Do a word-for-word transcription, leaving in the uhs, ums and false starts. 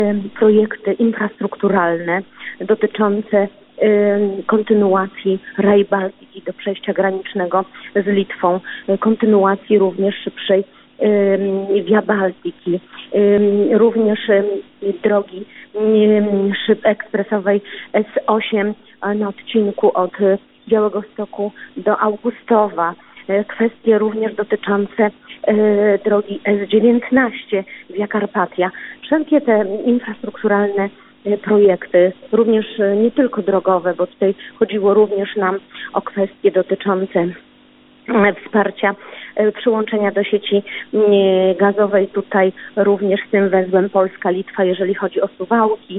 projekty infrastrukturalne dotyczące kontynuacji Rail Baltica do przejścia granicznego z Litwą, kontynuacji również szybszej Via Baltiki, również drogi szyb ekspresowej S osiem na odcinku od Białegostoku do Augustowa, kwestie również dotyczące drogi S dziewiętnaście Via Carpatia. Wszelkie te infrastrukturalne projekty, również nie tylko drogowe, bo tutaj chodziło również nam o kwestie dotyczące wsparcia przyłączenia do sieci gazowej, tutaj również z tym węzłem Polska-Litwa, jeżeli chodzi o Suwałki,